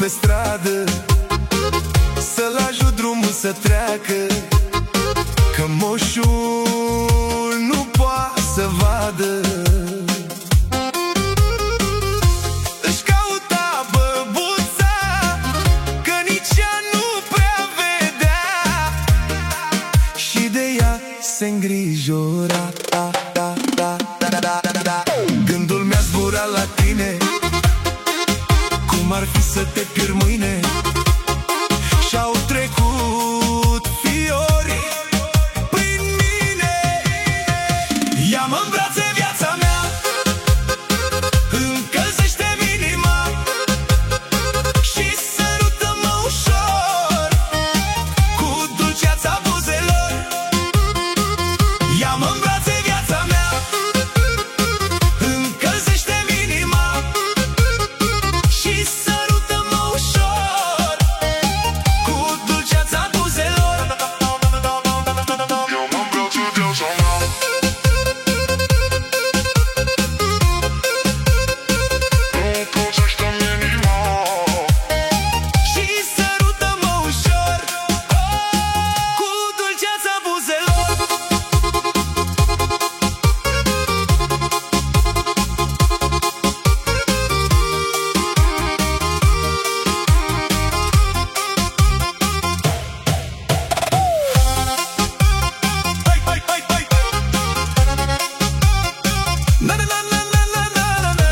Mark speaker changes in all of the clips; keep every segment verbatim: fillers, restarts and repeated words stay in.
Speaker 1: pe stradă, să-l ajut drumul să treacă, că moșul nu poate să vadă. Își cauta băbuța, că nici ea nu prea vedea, și de ea se îngrijora. Da, da, da, da, da, da, da. Gândul mi-a zburat la tine, cum ar fi să te pierd mâine. Și-au trecut fiori prin mine. Ia-mă în brațe, viața mea, încălzește-mi inima și sărută-mă ușor cu dulceața buzelor. Ia-mă în brațe, viața mea, încălzește-mi inima și sărută-mă ușor cu dulceața buzelor.
Speaker 2: Ia-mă în brațe, viața mea, încălzește-mi inima
Speaker 1: Și sărută-mă ușor cu dulceața buzelor. Hai, hai, hai, hai! Na, na, na, na, na, na, na, na.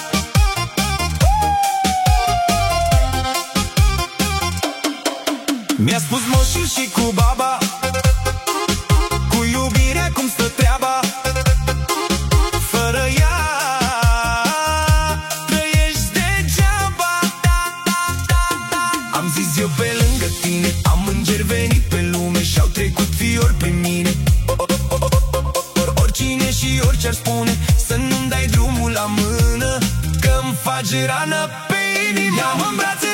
Speaker 1: Mi-a spus moșul și cu baba, cu iubirea cum stă treaba. Fără ea trăiești degeaba. Am zis eu pe lângă tine, am îngeri venit pe lume și-au trecut fiori prin mine. Oricine și orice ar spune, să nu-mi dai drumul la mână, că-mi faci rană pe inimă. Ia-mă în brațe,